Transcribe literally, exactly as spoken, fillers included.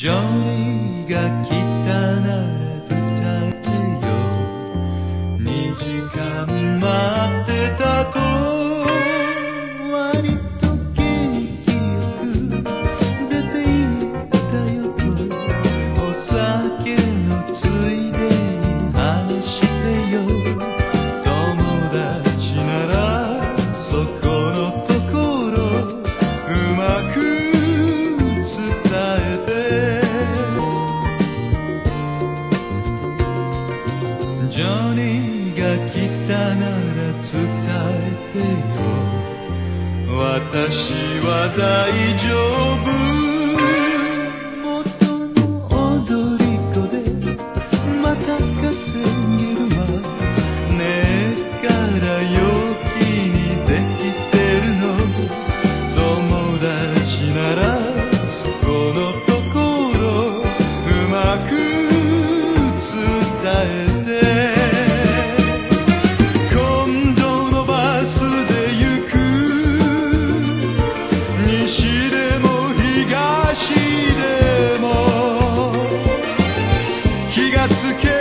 ジョニーが来たなら伝えてよ。にじかん待ってたと割と元気よく出て行ったよとお酒のついでに話してよ。友達ならそこのところうまくジョニーが来たなら伝えてよ。私は大丈夫。元の踊り子でまた稼げるわ。ねえから陽気にできてるの。友達ならそこのところうまく伝えて。気がつけ